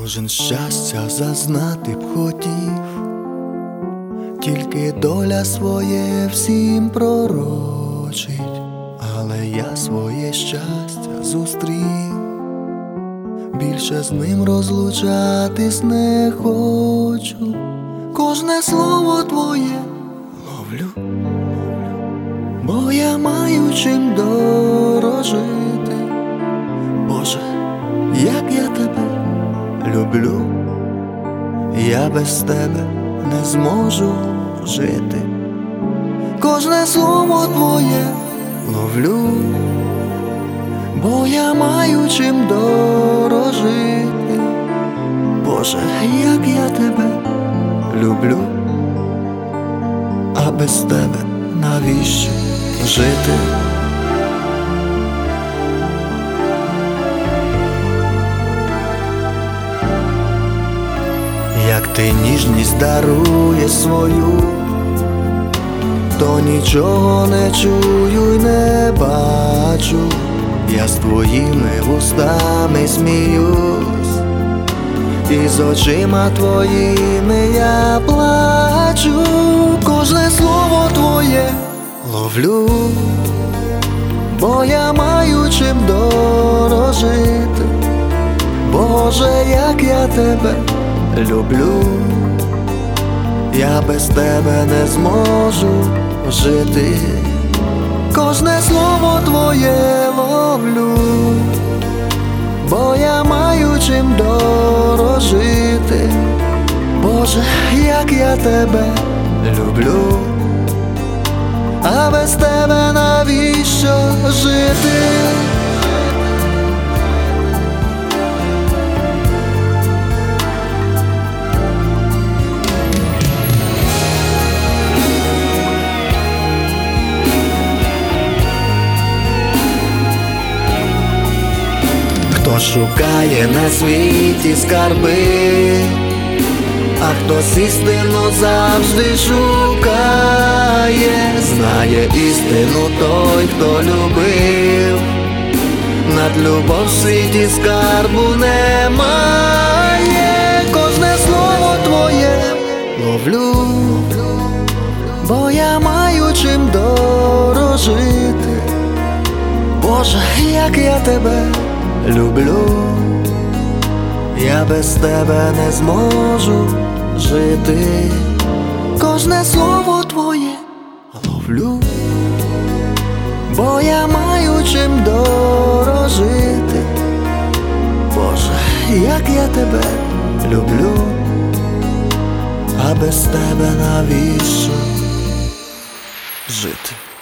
Кожен щастя зазнати б хотів, тільки доля своє всім пророчить, але я своє щастя зустрів, більше з ним розлучатись не хочу. Кожне слово твоє ловлю, бо я маю чим дорожити. Боже, як я тебе люблю, я без тебе не зможу жити. Кожне слово твоє ловлю, бо я маю чим дорожити. Боже, як я тебе люблю, а без тебе навіщо жити? Як ти ніжність даруєш свою, то нічого не чую й не бачу. Я з твоїми вустами сміюсь, і з очима твоїми я плачу. Кожне слово твоє ловлю, бо я маю чим дорожити. Боже, як я тебе люблю, я без тебе не зможу жити. Кожне слово твоє ловлю, бо я маю чим дорожити. Боже, як я тебе люблю, а без тебе навіщо жити? Хто шукає на світі скарби, а хтось істину завжди шукає. Знає істину той, хто любив, над любов в світі скарбу немає. Кожне слово твоє ловлю, бо я маю чим дорожити. Боже, як я тебе люблю, я без тебе не зможу жити. Кожне слово твоє ловлю, бо я маю чим дорожити. Боже, як я тебе люблю, а без тебе навіщо жити?